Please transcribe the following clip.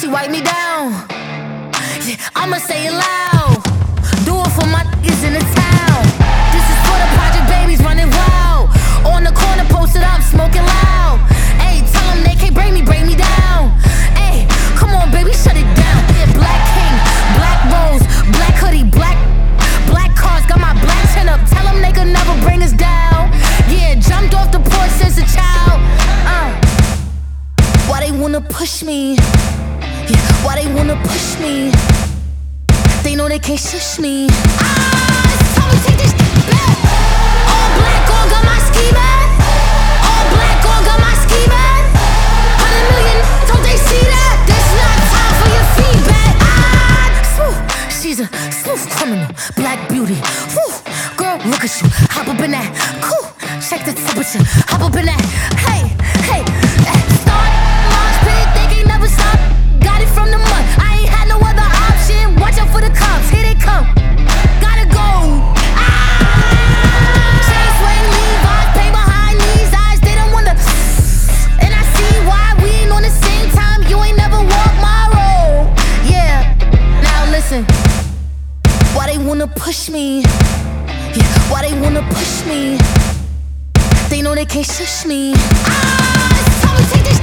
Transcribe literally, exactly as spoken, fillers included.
she wipe me down. Yeah, I'ma say it loud. Do it for my niggas in the town. This is for the project babies running wild. On the corner, posted up, smoking loud. Ayy, tell them they can't break me, break me down. Ayy, come on, baby, shut it down. Yeah, black king, black rose, black hoodie, black, black cars, got my black chin up. Tell them they could never bring us down. Yeah, jumped off the porch since a child. Uh, why they wanna push me? Yeah, why they wanna push me? They know they can't shush me. Ah, it's time to take this back. All black on, got my ski mask. All black on, got my ski mask. Hundred million, don't they see that? This not time for your feedback. Ah, smooth, she's a smooth criminal, black beauty. Woo, girl, look at you, hop up in that. Cool, check the temperature, hop up in that. Hey, hey, hey. Start, launch pit, they can't never stop. Got it from the mud, I ain't had no other option. Watch out for the cops, here they come. Gotta go. Ah! Chain swing, Levi's, pain behind these eyes. They don't wanna. And I see why we ain't on the same time. You ain't never walked my road. Yeah. Now listen. Why they wanna push me? Yeah. Why they wanna push me? They know they can't shush me. Ah! It's time to take this.